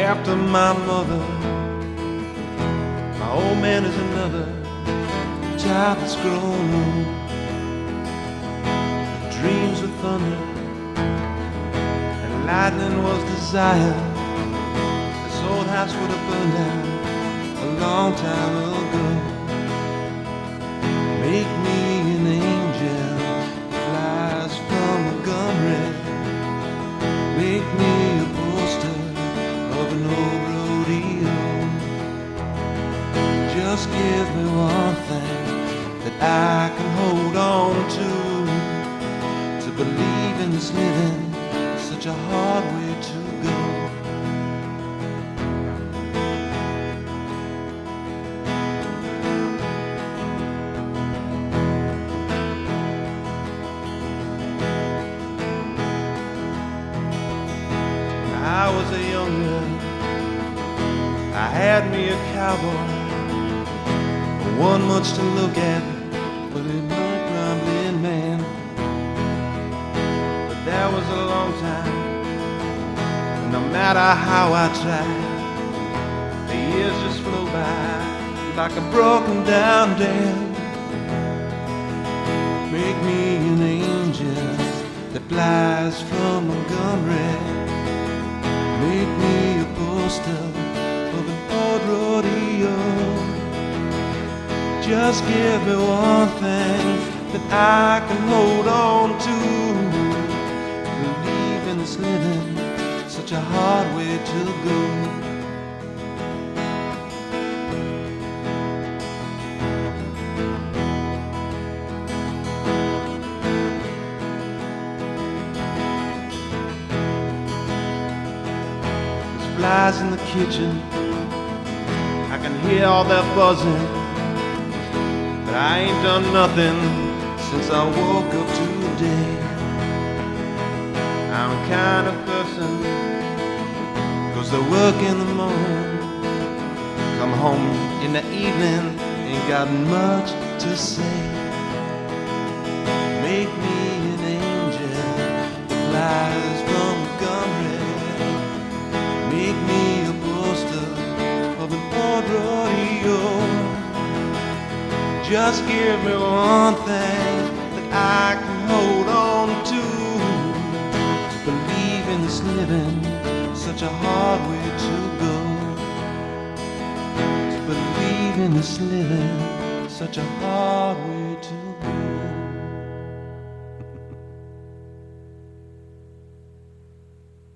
After my mother, my old man is another child that's grown old. Dreams of thunder and lightning was desire. This old house would have burned down a long time ago. Make me an angel that flies from Montgomery. Make me a poster of an old rodeo. Just give me one thing that I can hold on to. To believe in this living is such a hard way to go. I was a young man, I had me a cowboy, one much to look at, but a blood grumbling man. But that was a long time, and no matter how I tried, the years just flew by like a broken down dam. Make me an angel that flies from Montgomery. Make me a poster of an old rodeo. Just give me one thing that I can hold on to. Believe in this living, such a hard way to go. Flies in the kitchen, I can hear all that buzzing, but I ain't done nothing since I woke up today. I'm the kind of person goes to work in the morning, come home in the evening, ain't got much to say. Make me an angel that flies from Montgomery. Make me a poster of an old rodeo. Just give me one thing that I can hold on to. To believe in this living, such a hard way to go. To believe in this living, such a hard way to go.